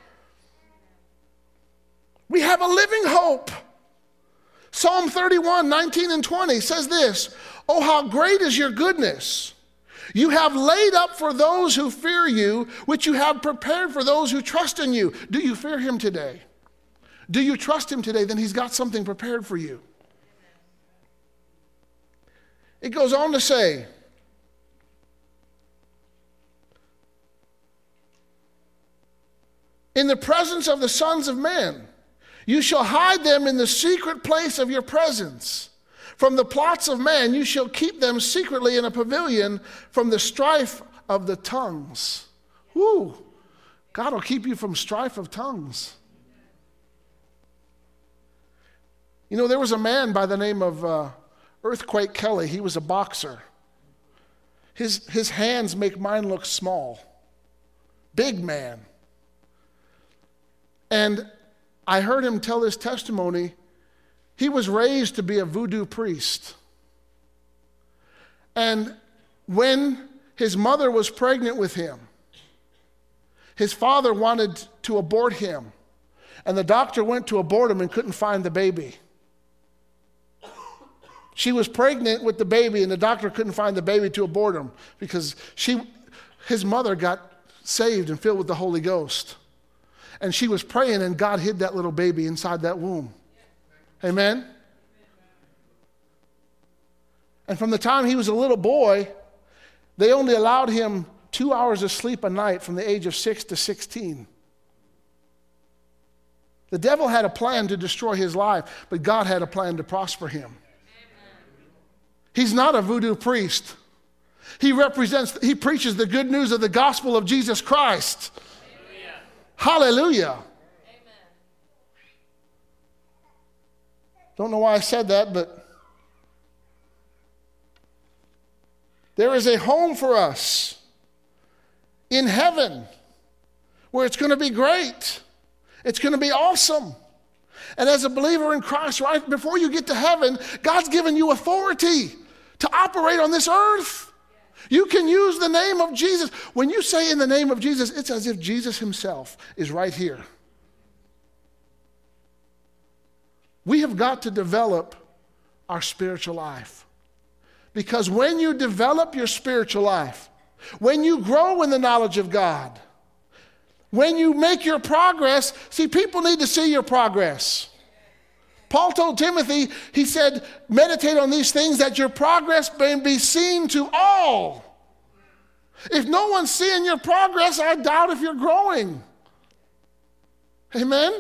We have a living hope. Psalm 31, 19 and 20 says this, oh, how great is your goodness. You have laid up for those who fear you, which you have prepared for those who trust in you. Do you fear him today? Do you trust him today? Then he's got something prepared for you. It goes on to say, in the presence of the sons of men. You shall hide them in the secret place of your presence. From the plots of man, you shall keep them secretly in a pavilion from the strife of the tongues. Woo! God will keep you from strife of tongues. You know, there was a man by the name of Earthquake Kelly. He was a boxer. His hands make mine look small. Big man. And I heard him tell his testimony. He was raised to be a voodoo priest. And when his mother was pregnant with him, his father wanted to abort him. And the doctor went to abort him and couldn't find the baby. She was pregnant with the baby, and the doctor couldn't find the baby to abort him because his mother got saved and filled with the Holy Ghost. And she was praying, and God hid that little baby inside that womb. Amen? And from the time he was a little boy, they only allowed him 2 hours of sleep a night from the age of 6 to 16. The devil had a plan to destroy his life, but God had a plan to prosper him. He's not a voodoo priest. He preaches the good news of the gospel of Jesus Christ. Hallelujah. Amen. Don't know why I said that, but there is a home for us in heaven where it's going to be great. It's going to be awesome. And as a believer in Christ, right before you get to heaven, God's given you authority to operate on this earth. You can use the name of Jesus. When you say in the name of Jesus, it's as if Jesus himself is right here. We have got to develop our spiritual life. Because when you develop your spiritual life, when you grow in the knowledge of God, when you make your progress, see, people need to see your progress. Paul told Timothy, he said, meditate on these things that your progress may be seen to all. If no one's seeing your progress, I doubt if you're growing. Amen?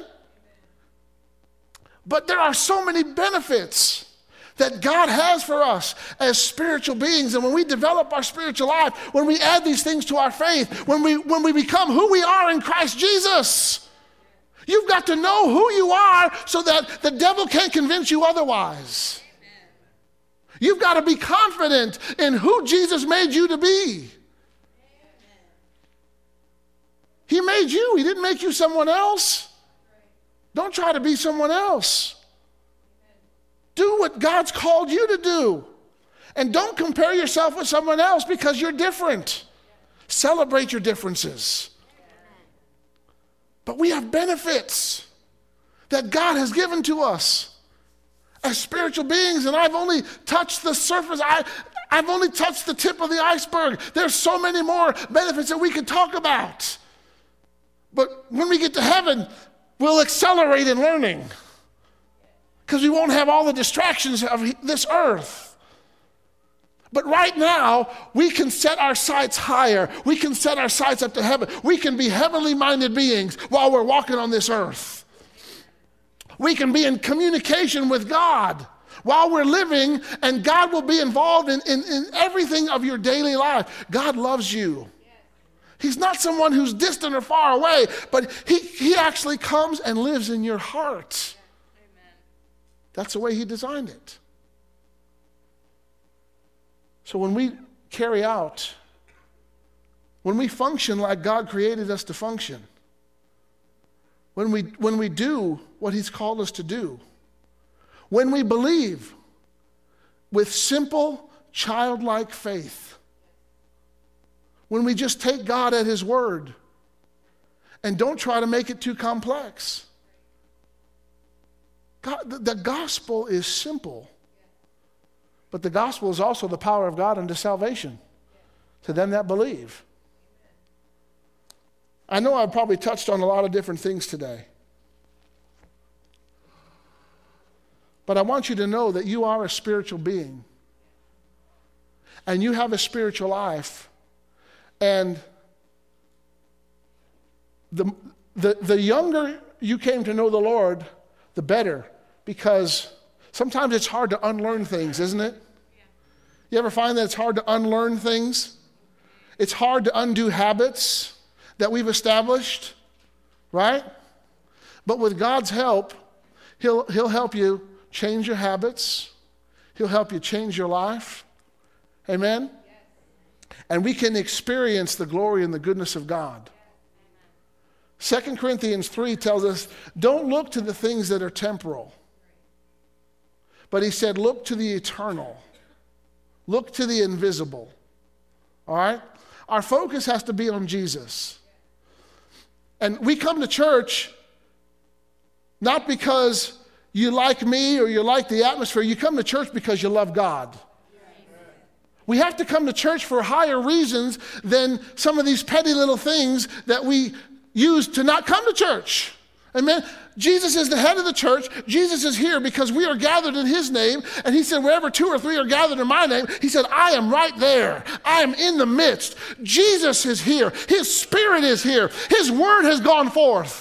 But there are so many benefits that God has for us as spiritual beings. And when we develop our spiritual life, when we add these things to our faith, when we become who we are in Christ Jesus, you've got to know who you are so that the devil can't convince you otherwise. You've got to be confident in who Jesus made you to be. He made you. He didn't make you someone else. Don't try to be someone else. Do what God's called you to do. And don't compare yourself with someone else because you're different. Celebrate your differences. But we have benefits that God has given to us as spiritual beings, and I've only touched the surface. I've only touched the tip of the iceberg. There's so many more benefits that we could talk about. But when we get to heaven, we'll accelerate in learning because we won't have all the distractions of this earth. But right now, we can set our sights higher. We can set our sights up to heaven. We can be heavenly minded beings while we're walking on this earth. We can be in communication with God while we're living, and God will be involved in everything of your daily life. God loves you. He's not someone who's distant or far away, but he actually comes and lives in your heart. That's the way he designed it. So when we carry out, when we function like God created us to function, when we do what he's called us to do, when we believe with simple, childlike faith, when we just take God at his word and don't try to make it too complex. God, the gospel is simple. But the gospel is also the power of God unto salvation to them that believe. I know I've probably touched on a lot of different things today. But I want you to know that you are a spiritual being. And you have a spiritual life. And the younger you came to know the Lord, the better, because sometimes it's hard to unlearn things, isn't it? You ever find that it's hard to unlearn things? It's hard to undo habits that we've established, right? But with God's help, He'll help you change your habits. He'll help you change your life. Amen? And we can experience the glory and the goodness of God. 2 Corinthians 3 tells us, don't look to the things that are temporal. But he said, look to the eternal. Look to the invisible. All right? Our focus has to be on Jesus. And we come to church not because you like me or you like the atmosphere. You come to church because you love God. We have to come to church for higher reasons than some of these petty little things that we use to not come to church. Amen. Jesus is the head of the church. Jesus is here because we are gathered in his name. And he said, wherever 2 or 3 are gathered in my name, he said, I am right there. I am in the midst. Jesus is here. His spirit is here. His word has gone forth.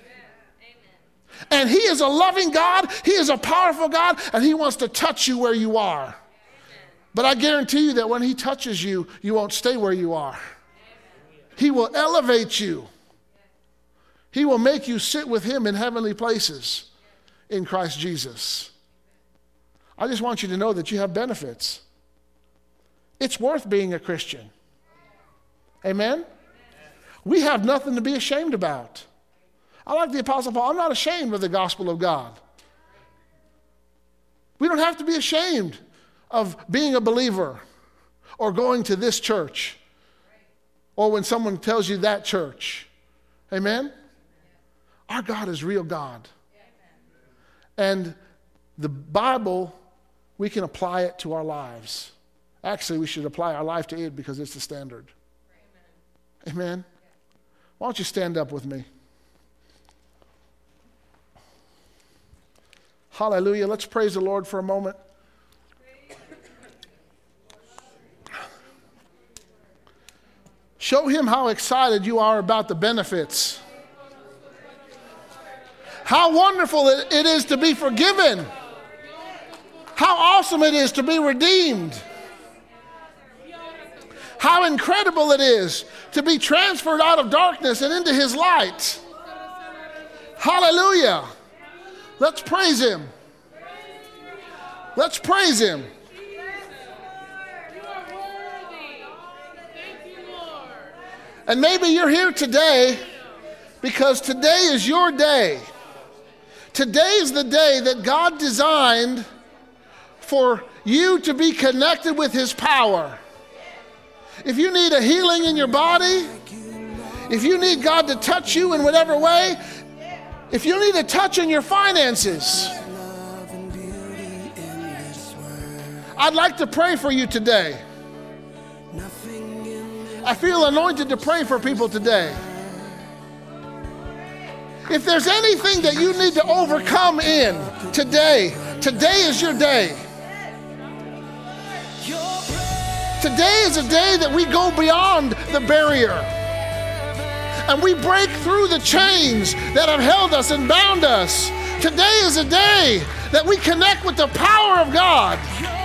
And he is a loving God. He is a powerful God. And he wants to touch you where you are. But I guarantee you that when he touches you, you won't stay where you are. He will elevate you. He will make you sit with him in heavenly places in Christ Jesus. I just want you to know that you have benefits. It's worth being a Christian. Amen? We have nothing to be ashamed about. I like the Apostle Paul. I'm not ashamed of the gospel of God. We don't have to be ashamed of being a believer or going to this church or when someone tells you that church. Amen? Our God is real God. And the Bible, we can apply it to our lives. Actually, we should apply our life to it because it's the standard. Amen? Why don't you stand up with me? Hallelujah. Let's praise the Lord for a moment. Show him how excited you are about the benefits. How wonderful it is to be forgiven. How awesome it is to be redeemed. How incredible it is to be transferred out of darkness and into his light. Hallelujah. Let's praise him. Let's praise him. And maybe you're here today because today is your day. Today is the day that God designed for you to be connected with his power. If you need a healing in your body, if you need God to touch you in whatever way, if you need a touch in your finances, I'd like to pray for you today. I feel anointed to pray for people today. If there's anything that you need to overcome in today, today is your day. Today is a day that we go beyond the barrier and we break through the chains that have held us and bound us. Today is a day that we connect with the power of God.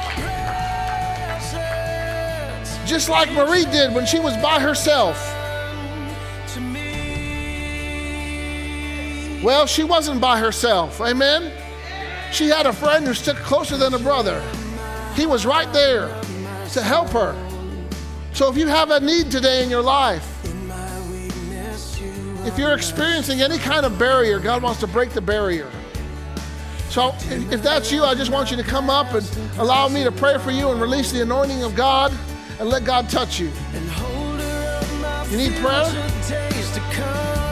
Just like Marie did when she was by herself. Well, she wasn't by herself, amen? She had a friend who stuck closer than a brother. He was right there to help her. So if you have a need today in your life, if you're experiencing any kind of barrier, God wants to break the barrier. So if that's you, I just want you to come up and allow me to pray for you and release the anointing of God and let God touch you. You need prayer?